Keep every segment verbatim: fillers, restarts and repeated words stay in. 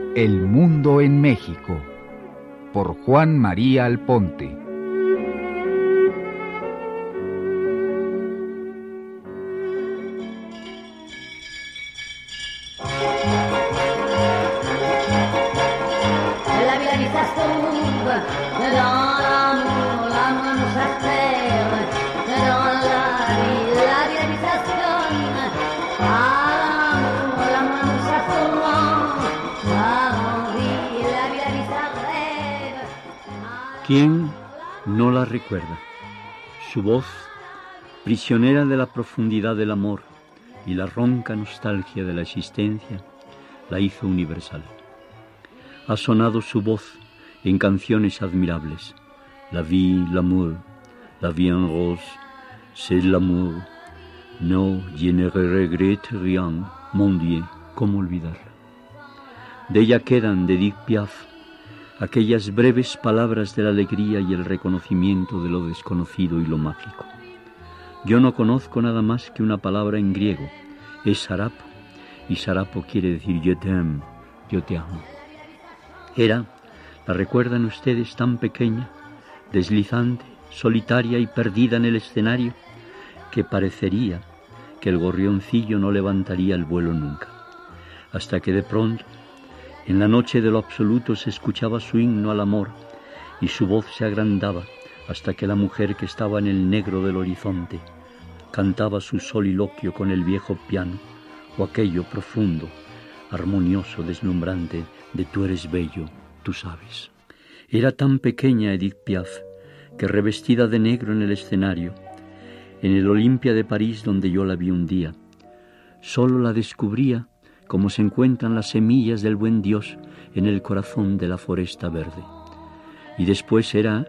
El mundo en México, por Juan María Alponte. ¿Quién no la recuerda? Su voz, prisionera de la profundidad del amor y la ronca nostalgia de la existencia, la hizo universal. Ha sonado su voz en canciones admirables. La vie, l'amour, la vie en rose, c'est l'amour. No, je ne regrette rien, mon Dieu, ¿cómo olvidarla? De ella quedan, de Edith Piaf, aquellas breves palabras de la alegría y el reconocimiento de lo desconocido y lo mágico. Yo no conozco nada más que una palabra en griego, es sarapo, y sarapo quiere decir je t'aime, yo te amo. Era, ¿la recuerdan ustedes, tan pequeña, deslizante, solitaria y perdida en el escenario, que parecería que el gorrioncillo no levantaría el vuelo nunca? Hasta que de pronto, en la noche de lo absoluto, se escuchaba su himno al amor y su voz se agrandaba hasta que la mujer que estaba en el negro del horizonte cantaba su soliloquio con el viejo piano, o aquello profundo, armonioso, deslumbrante de tú eres bello, tú sabes. Era tan pequeña Edith Piaf que, revestida de negro en el escenario, en el Olimpia de París donde yo la vi un día, solo la descubría como se encuentran las semillas del buen Dios en el corazón de la foresta verde. Y después era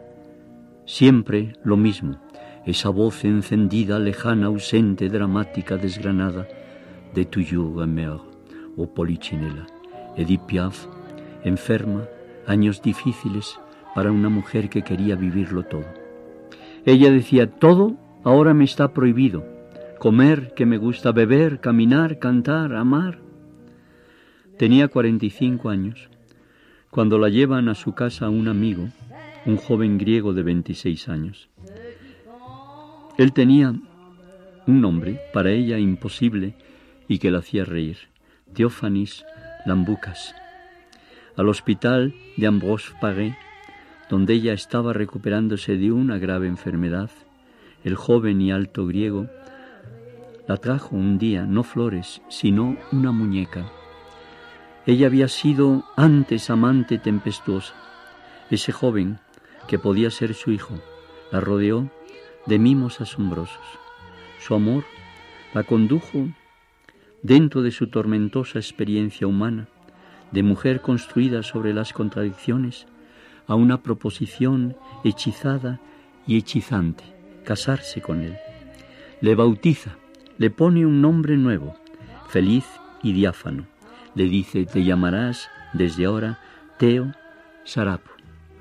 siempre lo mismo, esa voz encendida, lejana, ausente, dramática, desgranada, de Toujours amer o Polichinela. Edith Piaf, enferma, años difíciles para una mujer que quería vivirlo todo. Ella decía, todo ahora me está prohibido, comer, que me gusta beber, caminar, cantar, amar. Tenía cuarenta y cinco años cuando la llevan a su casa un amigo, un joven griego de veintiséis años. Él tenía un nombre para ella imposible y que la hacía reír, Theophanis Lamboukas. Al hospital de Ambroise Paré, donde ella estaba recuperándose de una grave enfermedad, el joven y alto griego la trajo un día, no flores, sino una muñeca. Ella había sido antes amante tempestuosa. Ese joven, que podía ser su hijo, la rodeó de mimos asombrosos. Su amor la condujo dentro de su tormentosa experiencia humana, de mujer construida sobre las contradicciones, a una proposición hechizada y hechizante, casarse con él. Le bautiza, le pone un nombre nuevo, feliz y diáfano. Le dice, te llamarás desde ahora Teo Sarapo.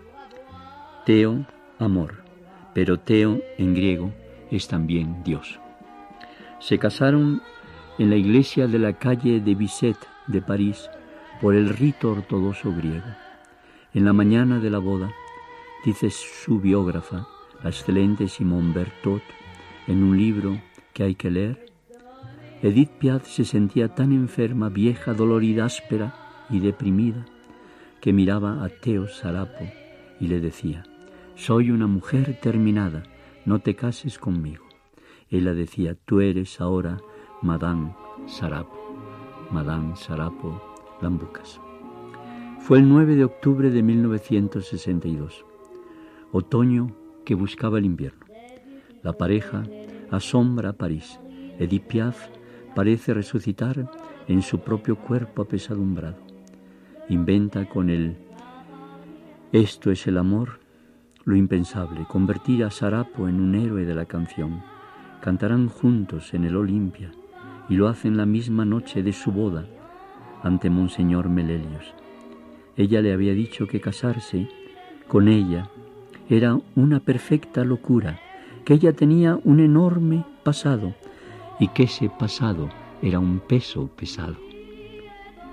Teo, amor, pero Teo en griego es también Dios. Se casaron en la iglesia de la calle de Bicêtre de París por el rito ortodoxo griego. En la mañana de la boda, dice su biógrafa, la excelente Simone Berthaud, en un libro que hay que leer, Edith Piaf se sentía tan enferma, vieja, dolorida, áspera y deprimida, que miraba a Teo Sarapo y le decía, soy una mujer terminada, no te cases conmigo. Él le decía, tú eres ahora Madame Sarapo, Madame Sarapo Lamboukas. Fue el nueve de octubre de mil novecientos sesenta y dos, otoño que buscaba el invierno. La pareja asombra a París. Edith Piaf parece resucitar en su propio cuerpo apesadumbrado. Inventa con él, esto es el amor, lo impensable, convertir a Sarapo en un héroe de la canción. Cantarán juntos en el Olimpia y lo hacen la misma noche de su boda ante Monseñor Melelios. Ella le había dicho que casarse con ella era una perfecta locura, que ella tenía un enorme pasado y que ese pasado era un peso pesado.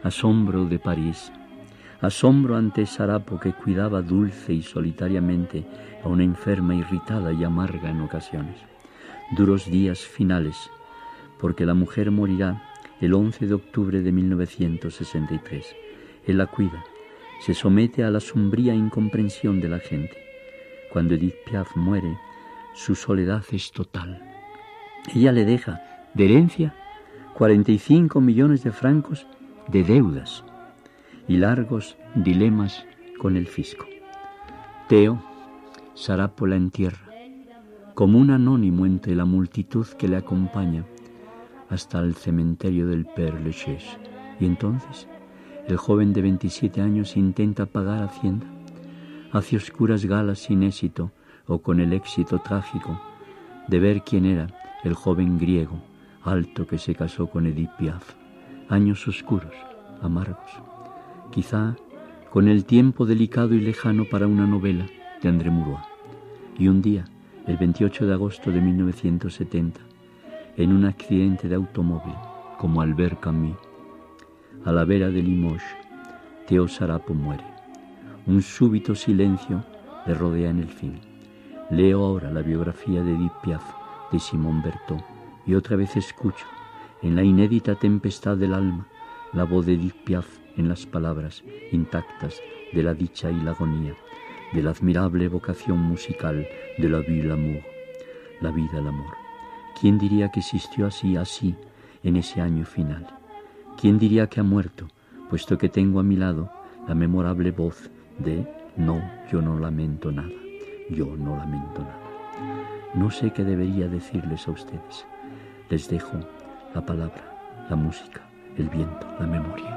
asombro de París, asombro ante Sarapo que cuidaba dulce y solitariamente a una enferma irritada y amarga en ocasiones. Duros días finales, porque la mujer morirá el once de octubre de mil novecientos sesenta y tres. Él la cuida, se somete a la sombría incomprensión de la gente. Cuando Edith Piaf muere, su soledad es total. Ella le deja de herencia cuarenta y cinco millones de francos de deudas y largos dilemas con el fisco. Theo, Sarapo la entierra, como un anónimo entre la multitud que le acompaña hasta el cementerio del Père Lachaise. Y entonces el joven de veintisiete años intenta pagar Hacienda, hace oscuras galas sin éxito o con el éxito trágico de ver quién era el joven griego alto que se casó con Edith Piaf. Años oscuros, amargos, quizá con el tiempo delicado y lejano para una novela de André Maurois. Y un día, el veintiocho de agosto de mil novecientos setenta, en un accidente de automóvil, como Albert Camus, a la vera de Limoges, Theo Sarapo muere. Un súbito silencio le rodea en el fin. Leo ahora la biografía de Edith Piaf de Simon Berthaud y otra vez escucho, en la inédita tempestad del alma, la voz de Edith Piaf en las palabras intactas de la dicha y la agonía, de la admirable vocación musical de la vie l'amour, la vida, el amor. ¿Quién diría que existió así, así, en ese año final? ¿Quién diría que ha muerto, puesto que tengo a mi lado la memorable voz de no, yo no lamento nada, yo no lamento nada? No sé qué debería decirles a ustedes. Les dejo la palabra, la música, el viento, la memoria.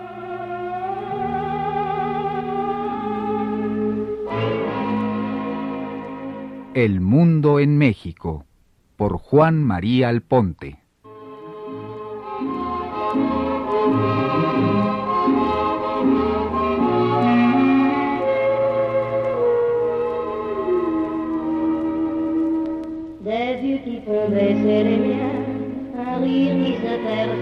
El mundo en México, por Juan María Alponte. Des yeux qui font baisser les miens, un rire qui se perd